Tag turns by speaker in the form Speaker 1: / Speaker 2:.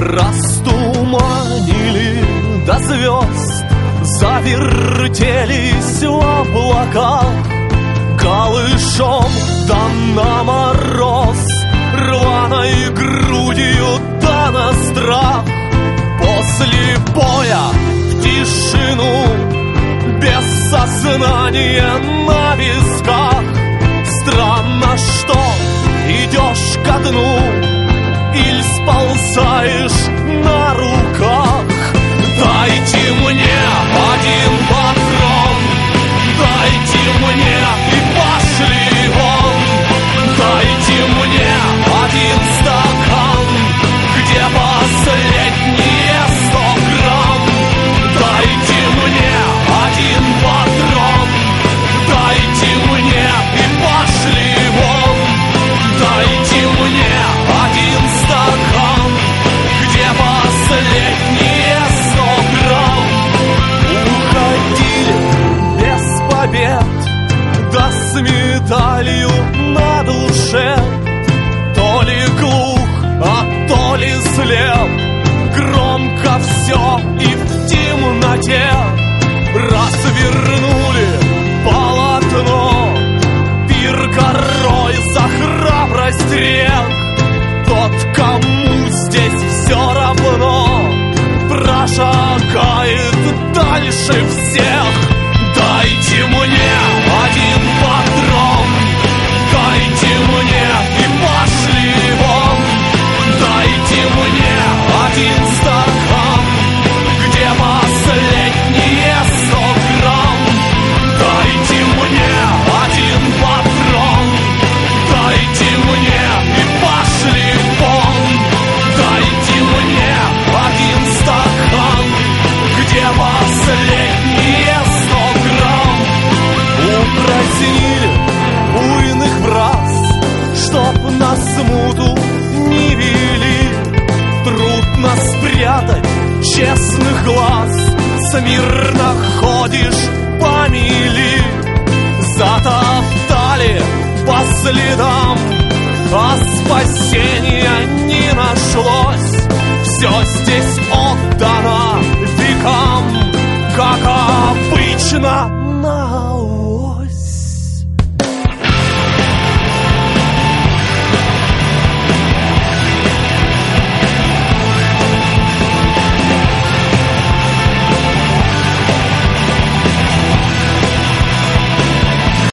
Speaker 1: растуманили до звезд, завертелись в облаках. Колышом да на мороз, рваной грудью да на страх. После боя в тишину, без сознания на висках. Странно, что идешь ко дну или сползаешь на руках. Дайте мне один патрон, дайте мне и пошли вон. Дайте мне один стакан, где последние 100 грамм. Дайте мне один патрон, дайте мне и пошли вон. Дайте мне один стакан, где последние 100 грамм. Уходили без побед, да с медалью на душе. То ли глух, а то ли слеп, громко все и в темноте. Развернули полотно, пир горой за храбрость рек. Тот, кому здесь все равно, прошагает дальше всех. Дайте мне один патрон, дайте мне и пошли вон. Дайте мне один стакан, где последние 100 грамм. Дайте мне один патрон, дайте мне и пошли вон. Дайте мне один стакан, где последние 100 грамм. Упразднили буйных враз, чтоб на смуту не вели. Трудно спрятать честных глаз, смирно ходишь по мили. Затоптали по следам, а спасения не нашлось. Все здесь отдано векам, как обычно